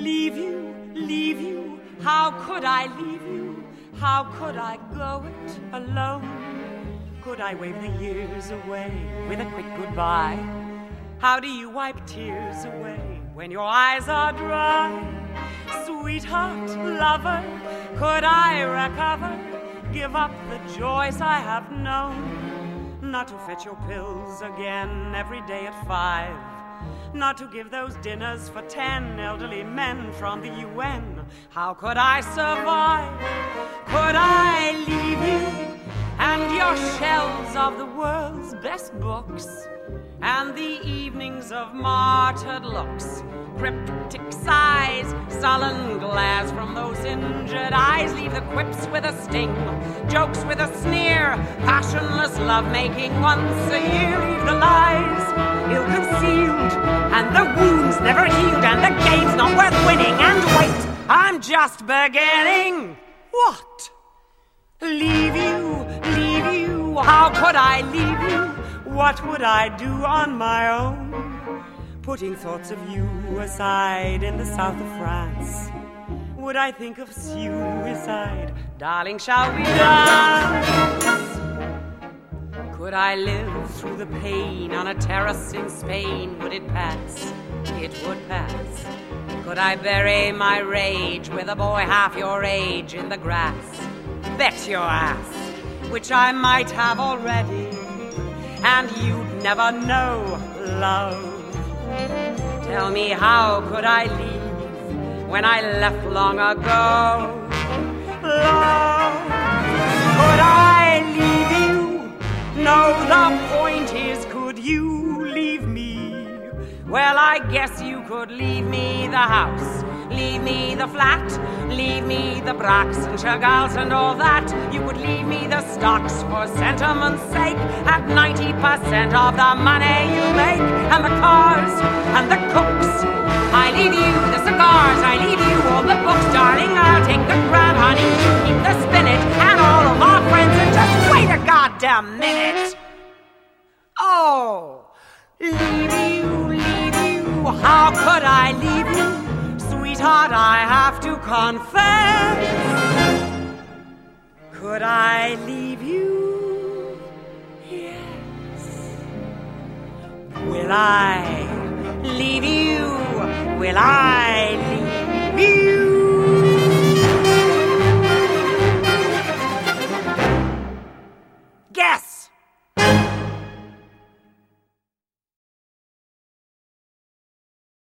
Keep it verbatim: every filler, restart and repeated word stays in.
Leave you, leave you, how could I leave you? How could I go it alone? Could I wave the years away with a quick goodbye? How do you wipe tears away when your eyes are dry? Sweetheart, lover, could I recover? Give up the joys I have known? Not to fetch your pills again every day at five. Not to give those dinners for ten elderly men from the U N. How could I survive? Could I leave you and your shelves of the world's best books, and the evenings of martyred looks, cryptic sighs, sullen glares from those injured eyes? Leave the quips with a sting, jokes with a sneer, passionless love-making once a year. Leave the lies, ill-concealed, and the wounds never healed, and the game's not worth winning. And wait, I'm just beginning. What? Leave you, leave you, how could I leave you? What would I do on my own? Putting thoughts of you aside in the south of France, would I think of suicide? Darling, shall we dance? Could I live through the pain on a terrace in Spain? Would it pass? It would pass. Could I bury my rage with a boy half your age in the grass? Bet your ass, which I might have already, and you'd never know, love. Tell me, how could I leave when I left long ago? Love, could I leave you? No, the point is, could you leave me? Well, I guess you could leave me the house, leave me the flat, leave me the Braques and Chagalls and all that. You could leave me the stocks for sentiment's sake at ninety percent of the money you make, and the cars and the cooks. I leave you the cigars, I leave you all the books, darling. I'll take the grand honey, you keep the spinach, and all of our friends, and just wait a goddamn minute. Oh, leave you, leave you, how could I leave you? Sweetheart, I have to confess, could I leave you? Yes. Will I leave you? Will I